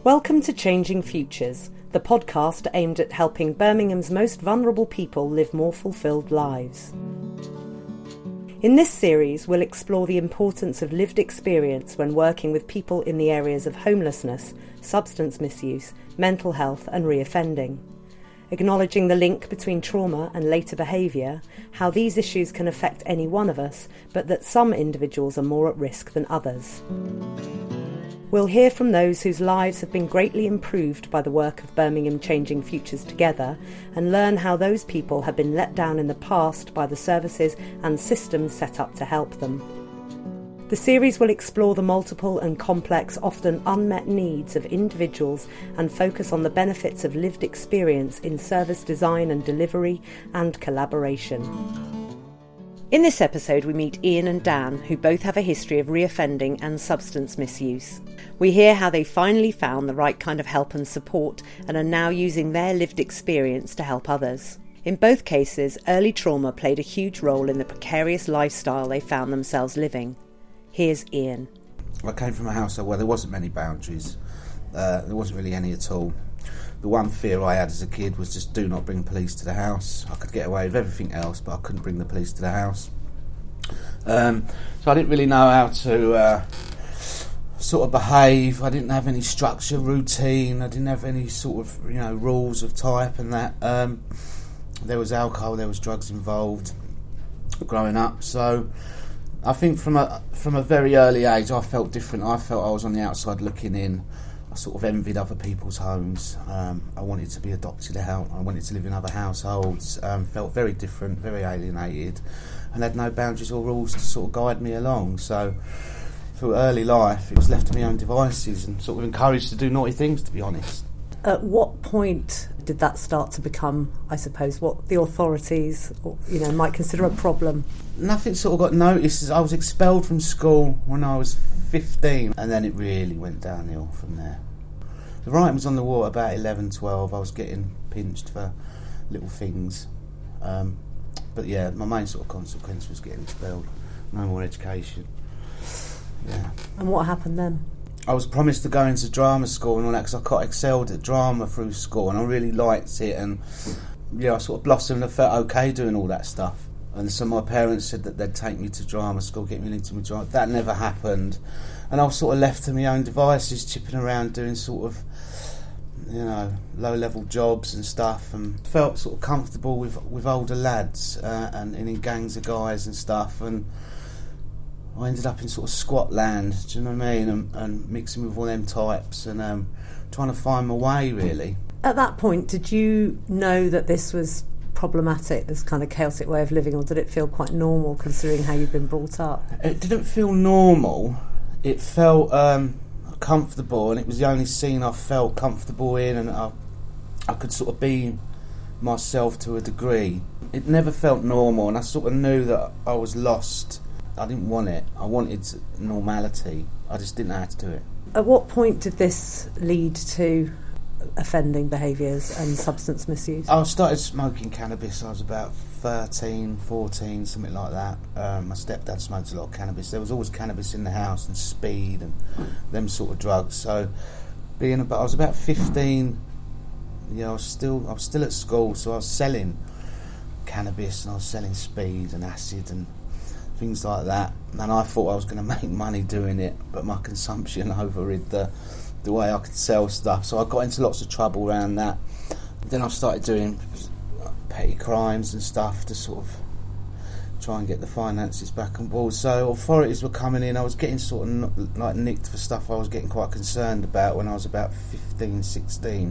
Welcome to Changing Futures, the podcast aimed at helping Birmingham's most vulnerable people live more fulfilled lives. In this series, we'll explore the importance of lived experience when working with people in the areas of homelessness, substance misuse, mental health and reoffending. Acknowledging the link between trauma and later behaviour, how these issues can affect any one of us, but that some individuals are more at risk than others. We'll hear from those whose lives have been greatly improved by the work of Birmingham Changing Futures Together and learn how those people have been let down in the past by the services and systems set up to help them. The series will explore the multiple and complex, often unmet needs of individuals and focus on the benefits of lived experience in service design and delivery and collaboration. In this episode, we meet Ian and Dan, who both have a history of reoffending and substance misuse. We hear how they finally found the right kind of help and support and are now using their lived experience to help others. In both cases, early trauma played a huge role in the precarious lifestyle they found themselves living. Here's Ian. I came from a household where there wasn't many boundaries. There wasn't really any at all. The one fear I had as a kid was just do not bring police to the house. I could get away with everything else, but I couldn't bring the police to the house. So I didn't really know how to sort of behave. I didn't have any structure, routine. I didn't have any sort of rules of type and that. There was alcohol, there was drugs involved growing up. So I think from a very early age, I felt different. I felt I was on the outside looking in. I sort of envied other people's homes. I wanted to be adopted out. I wanted to live in other households. Felt very different, very alienated, and had no boundaries or rules to sort of guide me along. So through early life, it was left to my own devices and sort of encouraged to do naughty things, to be honest. At what point did that start to become, I suppose, what the authorities might consider a problem? Nothing sort of got noticed. I was expelled from school when I was 15, and then it really went downhill from there. The writing was on the wall about 11, 12. I was getting pinched for little things. But yeah, my main sort of consequence was getting expelled. No more education. Yeah. And what happened then? I was promised to go into drama school and all that because I quite excelled at drama through school and I really liked it, and I sort of blossomed and felt okay doing all that stuff. And so my parents said that they'd take me to drama school, get me into my drama. That never happened, and I was sort of left to my own devices, chipping around doing sort of low-level jobs and stuff, and felt sort of comfortable with older lads and in gangs of guys and stuff, and I ended up in sort of squat land, do you know what I mean, and mixing with all them types and trying to find my way, really. At that point, did you know that this was problematic, this kind of chaotic way of living, or did it feel quite normal considering how you'd been brought up? It didn't feel normal. It felt comfortable, and it was the only scene I felt comfortable in, and I could sort of be myself to a degree. It never felt normal, and I sort of knew that I was lost. I didn't want it. I wanted normality. I just didn't know how to do it. At what point did this lead to offending behaviours and substance misuse? I started smoking cannabis. I was about 13, 14, something like that. My stepdad smoked a lot of cannabis. There was always cannabis in the house and speed and them sort of drugs. So I was about 15. I was still at school, so I was selling cannabis and I was selling speed and acid and things like that, and I thought I was going to make money doing it, but my consumption overrid the way I could sell stuff, so I got into lots of trouble around that. Then I started doing petty crimes and stuff to sort of try and get the finances back on board. So authorities were coming in. I was getting sort of like nicked for stuff I was getting quite concerned about when I was about 15, 16.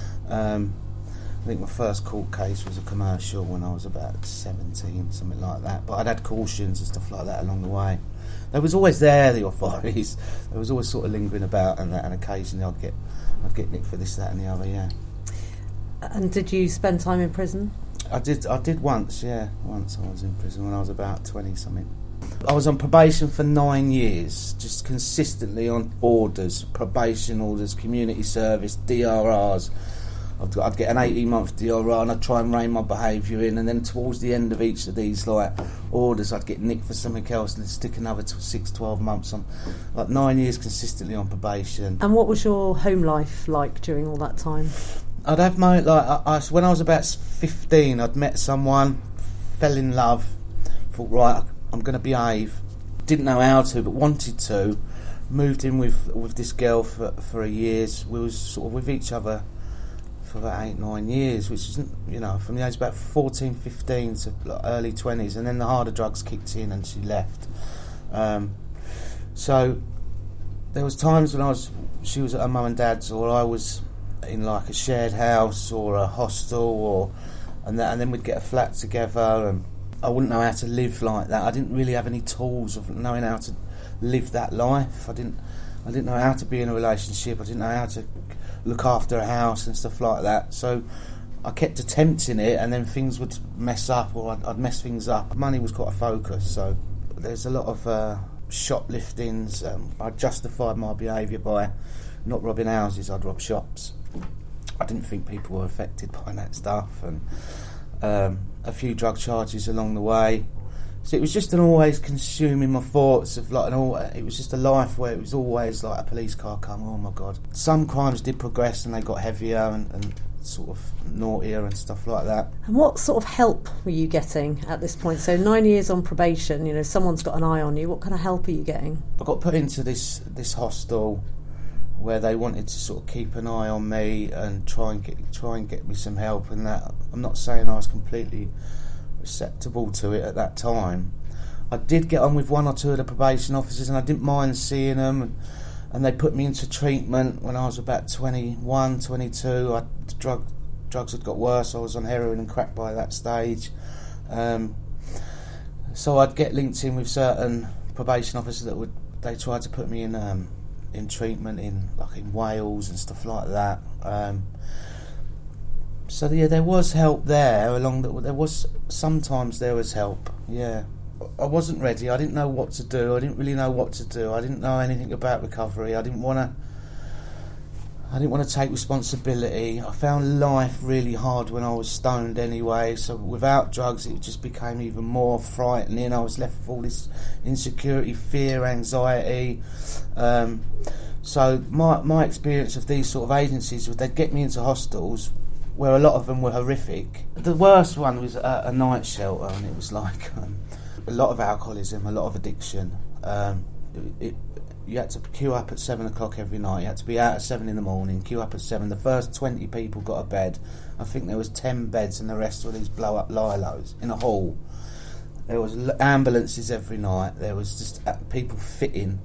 I think my first court case was a commercial when I was about 17, something like that. But I'd had cautions and stuff like that along the way. They was always there, the authorities. They was always sort of lingering about, and occasionally I'd get nicked for this, that, and the other. Yeah. And did you spend time in prison? I did once. Yeah, once I was in prison when I was about 20 something. I was on probation for 9 years, just consistently on orders, probation orders, community service, DRRs. I'd get an 18-month DRI and I'd try and rein my behaviour in, and then towards the end of each of these orders I'd get nicked for something else and then stick another 6-12 months on, 9 years consistently on probation. And what was your home life like during all that time? I'd have when I was about 15, I'd met someone, fell in love, thought, right, I'm going to behave. Didn't know how to, but wanted to. Moved in with this girl for a year. We was sort of with each other for about 8-9 years, which isn't, from the age of about 14, 15 to early 20s, and then the harder drugs kicked in and she left. So there was times when she was at her mum and dad's, or I was in a shared house or a hostel, and then we'd get a flat together, and I wouldn't know how to live like that. I didn't really have any tools of knowing how to live that life. I didn't know how to be in a relationship. I didn't know how to look after a house and stuff like that. So I kept attempting it, and then things would mess up, or I'd mess things up. Money was quite a focus, so there's a lot of shopliftings. I justified my behaviour by not robbing houses. I'd rob shops. I didn't think people were affected by that stuff, and a few drug charges along the way. So it was just an always consuming my thoughts of it was just a life where it was always like a police car come, oh my God. Some crimes did progress and they got heavier and sort of naughtier and stuff like that. And what sort of help were you getting at this point? So 9 years on probation, someone's got an eye on you. What kind of help are you getting? I got put into this hostel where they wanted to sort of keep an eye on me and try and get me some help, and that. I'm not saying I was completely acceptable to it at that time. I did get on with one or two of the probation officers, and I didn't mind seeing them, and they put me into treatment when I was about 21, 22. Drugs had got worse. I was on heroin and crack by that stage. So I'd get linked in with certain probation officers they tried to put me in treatment in Wales and stuff like that. So yeah, there was help there. Sometimes there was help. Yeah, I wasn't ready. I didn't know what to do. I didn't really know what to do. I didn't know anything about recovery. I didn't want to take responsibility. I found life really hard when I was stoned anyway. So without drugs, it just became even more frightening. I was left with all this insecurity, fear, anxiety. So my experience of these sort of agencies was they'd get me into hostels where a lot of them were horrific. The worst one was a night shelter, and it was a lot of alcoholism, a lot of addiction. You had to queue up at 7 o'clock every night. You had to be out at 7 in the morning, queue up at 7. The first 20 people got a bed. I think there was 10 beds, and the rest were these blow-up lilos in a hall. There was ambulances every night. There was just people fitting,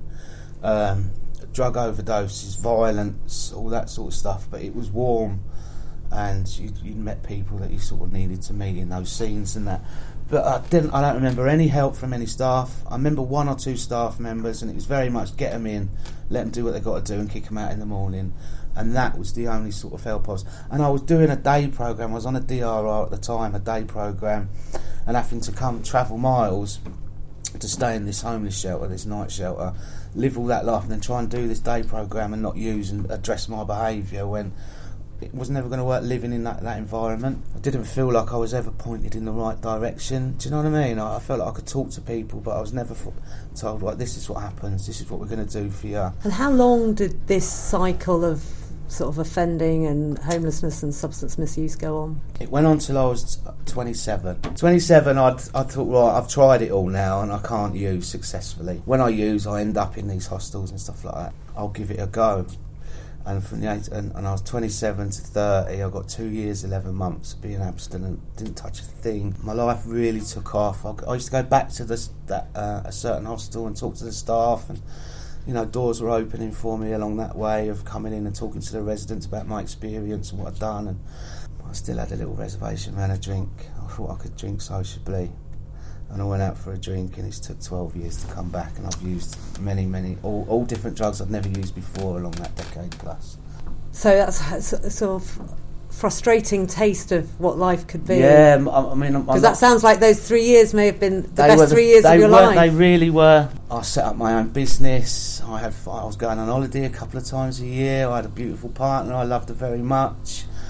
drug overdoses, violence, all that sort of stuff. But it was warm, and you met people that you sort of needed to meet in those scenes and that. But I don't remember any help from any staff. I remember one or two staff members, and it was very much get them in, let them do what they've got to do, and kick them out in the morning. And that was the only sort of help I was. And I was doing a day programme. I was on a DRI at the time, a day programme, and having to travel miles to stay in this homeless shelter, this night shelter, live all that life, and then try and do this day programme and not use and address my behaviour when it was never going to work living in that environment. I didn't feel like I was ever pointed in the right direction. Do you know what I mean? I felt like I could talk to people, but I was never told, like, this is what happens, this is what we're going to do for you. And how long did this cycle of sort of offending and homelessness and substance misuse go on? It went on till I was 27. 27, I thought, right, I've tried it all now and I can't use successfully. When I use, I end up in these hostels and stuff like that. I'll give it a go. And from the and I was 27 to 30, I got 2 years, 11 months being abstinent. Didn't touch a thing. My life really took off. I used to go back to a certain hostel and talk to the staff, and doors were opening for me along that way of coming in and talking to the residents about my experience and what I'd done. And I still had a little reservation around a drink. I thought I could drink sociably. And I went out for a drink, and it's took 12 years to come back, and I've used many, all different drugs I've never used before along that decade plus. So that's a sort of frustrating taste of what life could be. Yeah, I mean... Because that sounds like those 3 years may have been the best 3 years of your life. They really were. I set up my own business. I was going on holiday a couple of times a year. I had a beautiful partner. I loved her very much.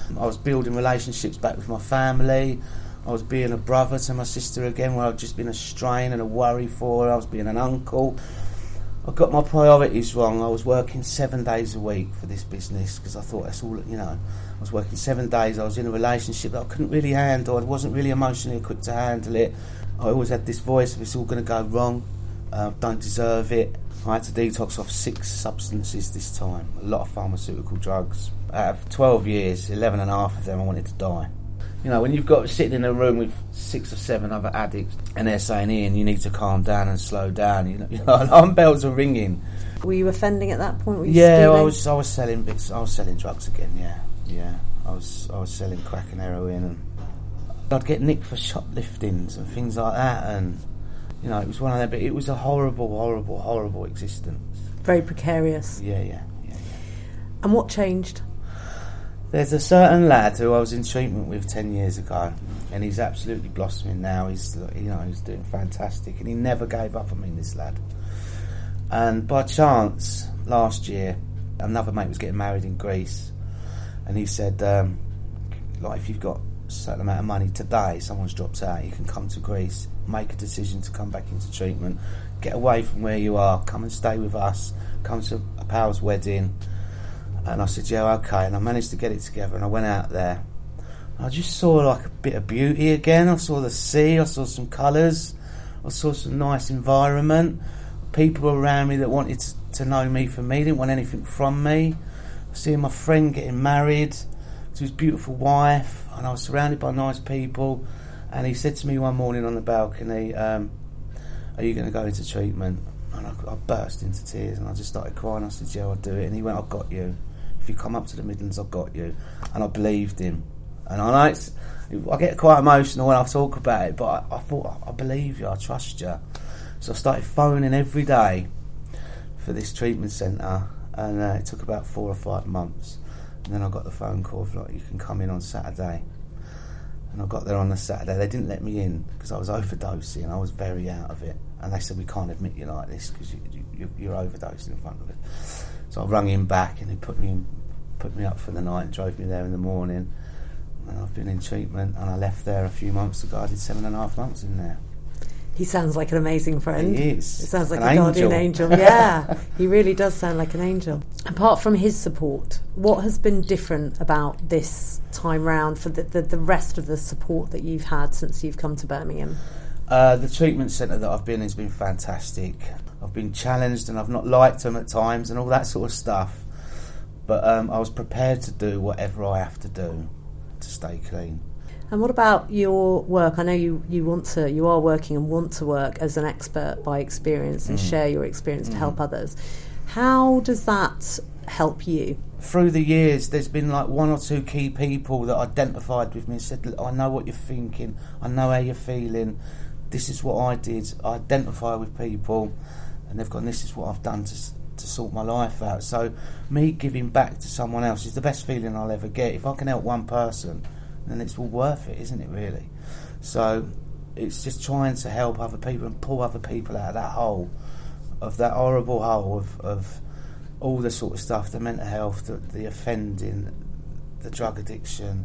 I was building relationships back with my family. I was being a brother to my sister again, where I'd just been a strain and a worry for her. I was being an uncle. I got my priorities wrong. I was working 7 days a week for this business because I thought that's all, I was working 7 days. I was in a relationship that I couldn't really handle. I wasn't really emotionally equipped to handle it. I always had this voice of it's all going to go wrong. Don't deserve it. I had to detox off 6 substances this time. A lot of pharmaceutical drugs. Out of 12 years, 11 and a half of them I wanted to die. When you've got sitting in a room with 6 or 7 other addicts and they're saying, Ian, you need to calm down and slow down, alarm bells are ringing. Were you offending at that point? Were you stealing? I was selling bits. I was selling drugs again. Yeah. I was selling crack and heroin, and I'd get nicked for shopliftings and things like that. And it was one of them. But it was a horrible, horrible, horrible existence. Very precarious. Yeah. And what changed? There's a certain lad who I was in treatment with 10 years ago, and he's absolutely blossoming now. He's doing fantastic, and he never gave up on me, this lad. And by chance, last year, another mate was getting married in Greece, and he said, if you've got a certain amount of money today, someone's dropped out, you can come to Greece, make a decision to come back into treatment, get away from where you are, come and stay with us, come to a pal's wedding. And I said, yeah, okay. And I managed to get it together, and I went out there. I just saw a bit of beauty again. I saw the sea, I saw some colours, I saw some nice environment. People around me that wanted to know me for me, didn't want anything from me. Seeing my friend getting married to his beautiful wife, and I was surrounded by nice people. And he said to me one morning on the balcony, are you going to go into treatment? And I burst into tears, and I just started crying. I said, yeah, I'll do it. And he went, I've got you. If you come up to the Midlands, I've got you. And I believed him. And I get quite emotional when I talk about it, but I thought, I believe you, I trust you. So I started phoning every day for this treatment centre, and it took about 4 or 5 months. And then I got the phone call of, you can come in on Saturday. And I got there on the Saturday. They didn't let me in because I was overdosing. I was very out of it. And they said, we can't admit you like this because you're overdosing in front of us. So I rung him back, and he put me up for the night and drove me there in the morning. And I've been in treatment, and I left there a few months ago. I did 7.5 months in there. He sounds like an amazing friend. He is. He sounds like a guardian angel. Yeah, he really does sound like an angel. Apart from his support, what has been different about this time round for the rest of the support that you've had since you've come to Birmingham? The treatment centre that I've been in has been fantastic. I've been challenged, and I've not liked them at times and all that sort of stuff. But I was prepared to do whatever I have to do to stay clean. And what about your work? I know you are working and want to work as an expert by experience and share your experience to help others. How does that help you? Through the years, there's been 1 or 2 key people that identified with me and said, look, I know what you're thinking, I know how you're feeling, this is what I did. I identify with people, and they've gone, this is what I've done to sort my life out. So me giving back to someone else is the best feeling I'll ever get. If I can help one person, then it's all worth it, isn't it, really? So it's just trying to help other people and pull other people out of that hole, of that horrible hole of all the sort of stuff, the mental health, the offending, the drug addiction,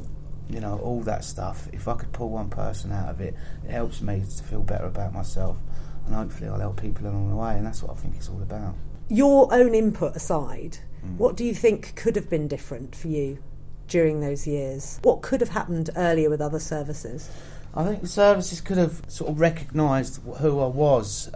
all that stuff. If I could pull one person out of it, it helps me to feel better about myself, and hopefully I'll help people along the way, and that's what I think it's all about. Your own input aside, what do you think could have been different for you during those years? What could have happened earlier with other services? I think the services could have sort of recognised who I was.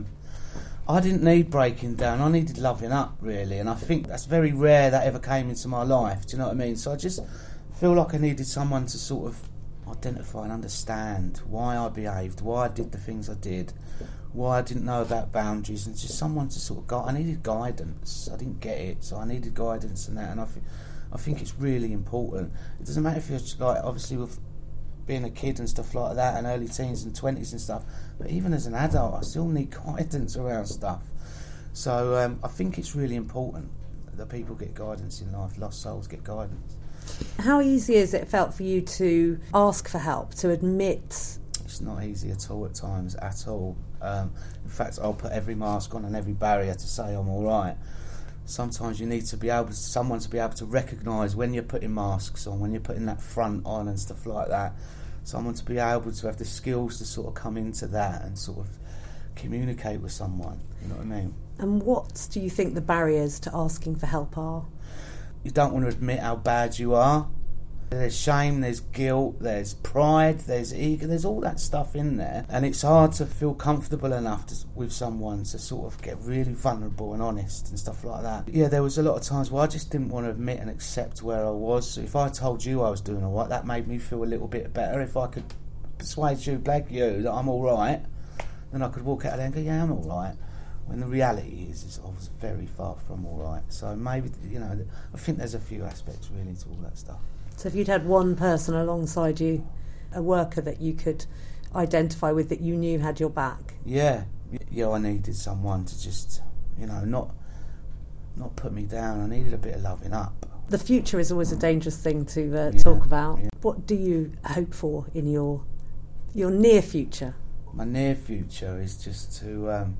I didn't need breaking down, I needed loving up, really, and I think that's very rare that ever came into my life, do you know what I mean? So I just feel like I needed someone to sort of identify and understand why I behaved, why I did the things I did, why I didn't know about boundaries, and just someone to sort of guide. I needed guidance, I didn't get it, so I needed guidance and that, and I think it's really important. It doesn't matter if you're obviously with being a kid and stuff like that, and early teens and 20s and stuff, but even as an adult I still need guidance around stuff. So I think it's really important that people get guidance in life, lost souls get guidance. How easy has it felt for you to ask for help, to admit? It's not easy at all at times, at all. In fact, I'll put every mask on and every barrier to say I'm alright. sometimes you need someone to be able to recognise when you're putting masks on, when you're putting that front on and stuff like that. Someone to be able to have the skills to sort of come into that and sort of communicate with someone, you know what I mean? And what do you think the barriers to asking for help are? You don't want to admit how bad you are. There's shame, there's guilt, there's pride, there's ego, there's all that stuff in there. And it's hard to feel comfortable enough with someone to sort of get really vulnerable and honest and stuff like that. Yeah, there was a lot of times where I just didn't want to admit and accept where I was. So if I told you I was doing all right, that made me feel a little bit better. If I could persuade you, blag you, that I'm all right, then I could walk out there and go, yeah, I'm all right. When the reality is I was very far from all right. So maybe, I think there's a few aspects really to all that stuff. So if you'd had one person alongside you, a worker that you could identify with, that you knew had your back? Yeah, I needed someone to just, not put me down. I needed a bit of loving up. The future is always a dangerous thing to talk about. Yeah. What do you hope for in your near future? My near future is just to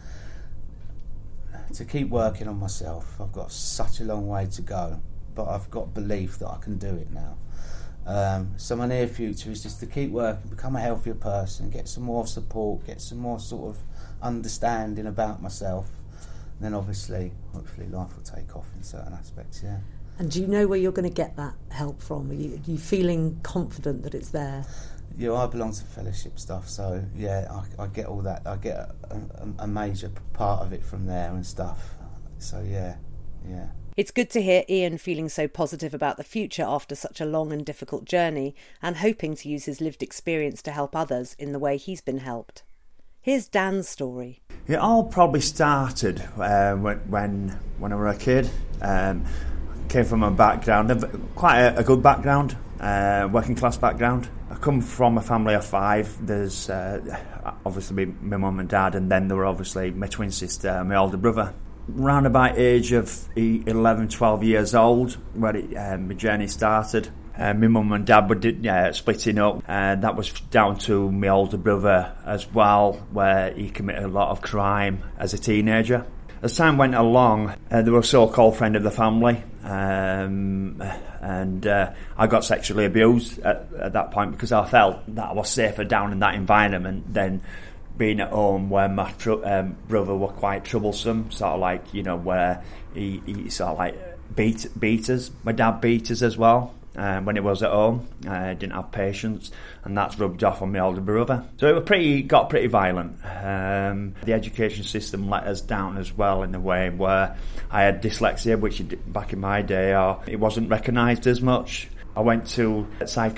keep working on myself. I've got such a long way to go, but I've got belief that I can do it now. So my near future is just to keep working, become a healthier person, get some more support, get some more sort of understanding about myself. And then hopefully life will take off in certain aspects, yeah. And do you know where you're going to get that help from? Are you feeling confident that it's there? Yeah, I belong to fellowship stuff, so yeah, I get all that. I get a major part of it from there and stuff. So yeah. It's good to hear Ian feeling so positive about the future after such a long and difficult journey, and hoping to use his lived experience to help others in the way he's been helped. Here's Dan's story. It all probably started when I was a kid. Came from a background, quite a good background, working class background. I come from a family of 5. There's obviously my mum and dad, and then there were obviously my twin sister and my older brother. Round about age of 11, 12 years old, where my journey started. My mum and dad were splitting up, and that was down to my older brother as well, where he committed a lot of crime as a teenager. As time went along, there was a so-called friend of the family, and I got sexually abused at that point because I felt that I was safer down in that environment than being at home where my brother were quite troublesome, sort of like, where he sort of like beat us. My dad beat us as well. When he was at home, didn't have patience, and that's rubbed off on my older brother. So it got pretty violent. The education system let us down as well in a way where I had dyslexia, which back in my day it wasn't recognised as much. I went to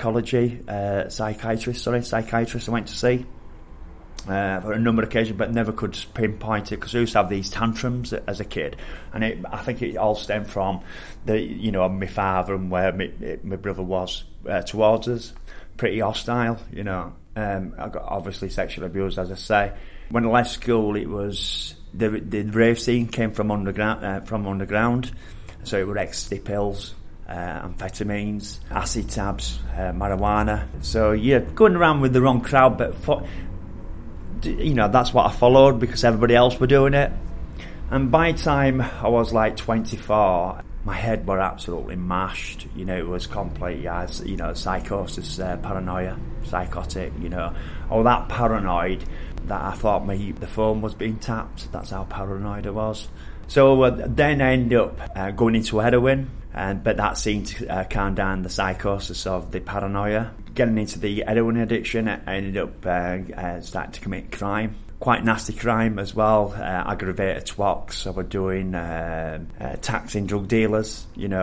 psychiatrist I went to see for a number of occasions, but never could pinpoint it because I used to have these tantrums as a kid, and I think it all stemmed from my father and where my brother was towards us, pretty hostile. I got obviously sexually abused, as I say. When I left school, it was the rave scene came from underground, so it were ecstasy pills, amphetamines, acid tabs, marijuana. So yeah, going around with the wrong crowd, but that's what I followed because everybody else were doing it. And by the time I was like 24, my head were absolutely mashed. It was complete, psychosis, paranoia, psychotic, all that paranoid that I thought the phone was being tapped. That's how paranoid I was. So then I ended up going into heroin, but that seemed to calm down the psychosis of the paranoia. Getting into the heroin addiction, I ended up starting to commit crime. Quite nasty crime as well, aggravated twats. So we're doing taxing drug dealers,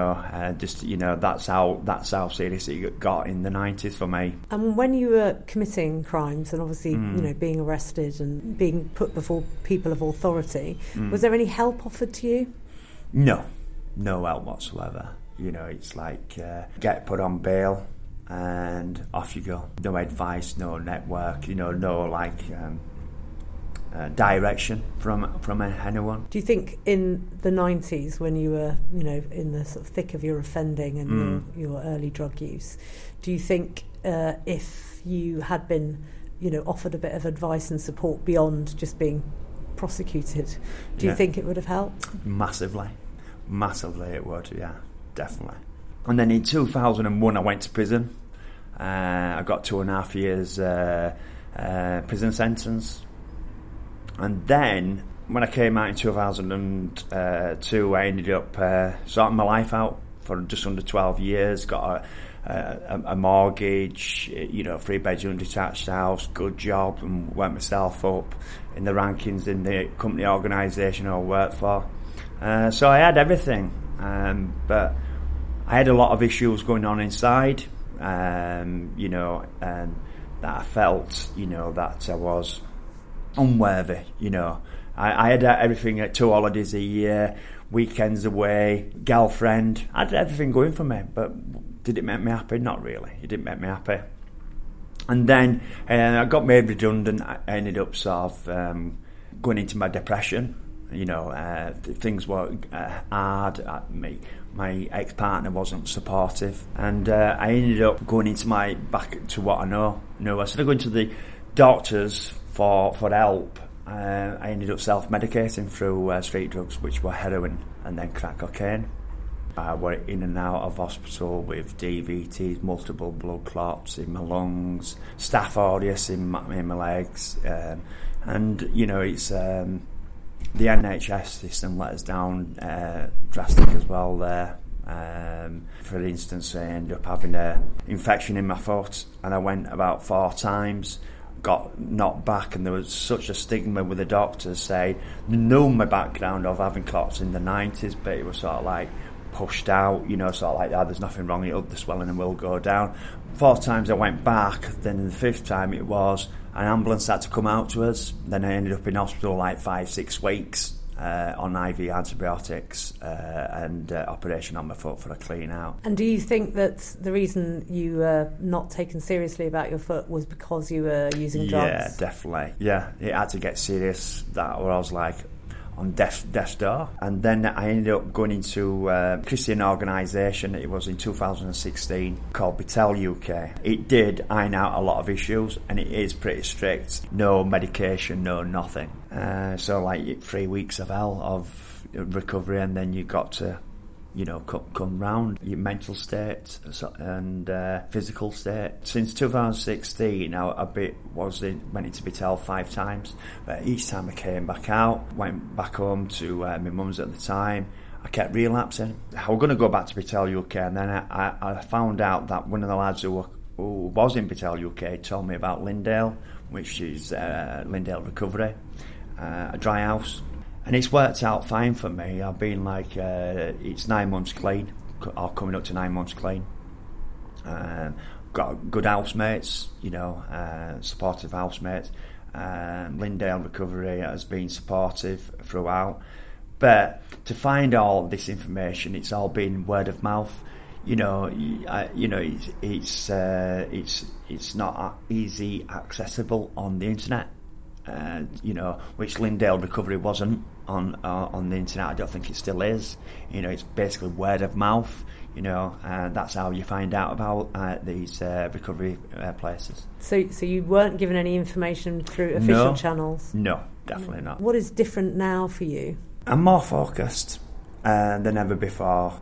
that's how serious it got in the 90s for me. And when you were committing crimes and obviously, being arrested and being put before people of authority, was there any help offered to you? No help whatsoever. It's like get put on bail and off you go. No advice, no network, no direction from anyone. Do you think in the 90s, when you were, in the sort of thick of your offending and your early drug use, do you think if you had been, offered a bit of advice and support beyond just being prosecuted, do you think it would have helped? Massively. Massively it would, yeah, definitely. And then in 2001 I went to prison. I got 2.5 years prison sentence. And then when I came out in 2002, I ended up sorting my life out for just under 12 years. Got a mortgage, 3-bedroom detached house, good job, and went myself up in the rankings in the company organisation I worked for. So I had everything, but I had a lot of issues going on inside, and that I felt, that I was unworthy, I had everything at 2 holidays a year, weekends away, girlfriend. I had everything going for me, but did it make me happy? Not really. It didn't make me happy. And then I got made redundant. I ended up sort of going into my depression. Things were hard. My ex-partner wasn't supportive, and I ended up going into back to what I know. Instead of going to the doctors for help, I ended up self-medicating through street drugs, which were heroin and then crack cocaine. I went in and out of hospital with DVTs, multiple blood clots in my lungs, staph aureus in my legs, and it's the NHS system let us down drastic as well there. For instance, I ended up having an infection in my foot, and I went about 4 times. Got knocked back, and there was such a stigma with the doctors saying, knew my background of having clots in the 90s, but it was sort of like pushed out, sort of like, there's nothing wrong, the swelling will go down. 4 times I went back, then in the 5th time it was, an ambulance had to come out to us, then I ended up in hospital like 5-6 weeks on IV antibiotics and operation on my foot for a clean out. And do you think that the reason you were not taken seriously about your foot was because you were using drugs? Yeah, definitely. Yeah, it had to get serious, that where I was like on death's door. And then I ended up going into a Christian organisation. It was in 2016 called Battelle UK. It did iron out a lot of issues, and it is pretty strict. No medication, no nothing. So like 3 weeks of hell of recovery, and then you got to come round your mental state and physical state. Since 2016, I went into Battelle 5 times, but each time I came back out, went back home to my mum's at the time, I kept relapsing. I was going to go back to Battelle UK, and then I found out that one of the lads who was in Battelle UK told me about Lindale, which is Lindale Recovery, a dry house. And it's worked out fine for me. I've been like, it's 9 months clean, or coming up to 9 months clean. Got good housemates, supportive housemates. Lindale Recovery has been supportive throughout. But to find all this information, it's all been word of mouth. It's not easy accessible on the internet. Which Lindale Recovery wasn't on the internet. I don't think it still is. It's basically word of mouth. And that's how you find out about these recovery places. So you weren't given any information through official channels? No, definitely not. What is different now for you? I'm more focused than ever before.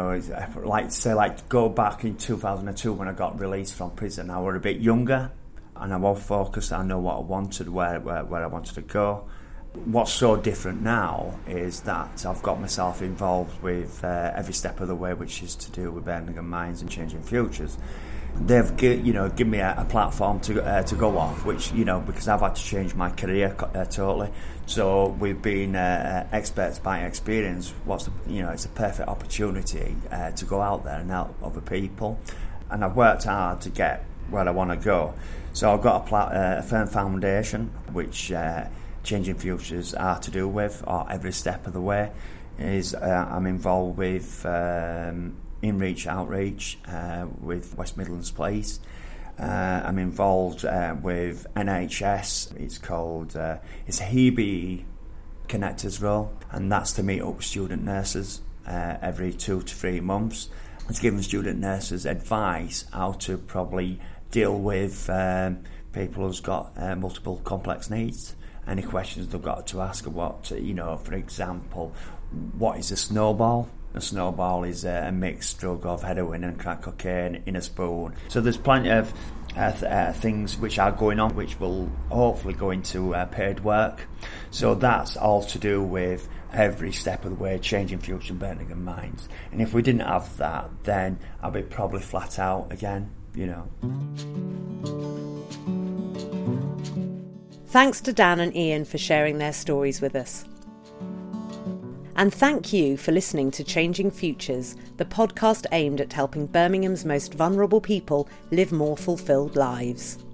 Go back in 2002 when I got released from prison. I was a bit younger, and I was focused. I know what I wanted, where I wanted to go. What's so different now is that I've got myself involved with every step of the way, which is to do with Birmingham Minds and Changing Futures. They've given me a platform to go off, which because I've had to change my career totally. So we've been experts by experience. It's a perfect opportunity to go out there and help other people, and I've worked hard to get where I want to go. So I've got a firm foundation, which Changing Futures are to do with, or every step of the way. I'm involved with in-reach outreach with West Midlands Police. I'm involved with NHS. It's called it's a HEBE connectors role, and that's to meet up with student nurses every 2 to 3 months. It's giving student nurses advice how to probably deal with people who's got multiple complex needs. Any questions they've got to ask, for example, what is a snowball? A snowball is a mixed drug of heroin and crack cocaine in a spoon. So there's plenty of things which are going on, which will hopefully go into paid work. So that's all to do with every step of the way changing Future Birmingham minds. And if we didn't have that, then I'd be probably flat out again, you know. Thanks to Dan and Ian for sharing their stories with us. And thank you for listening to Changing Futures, the podcast aimed at helping Birmingham's most vulnerable people live more fulfilled lives.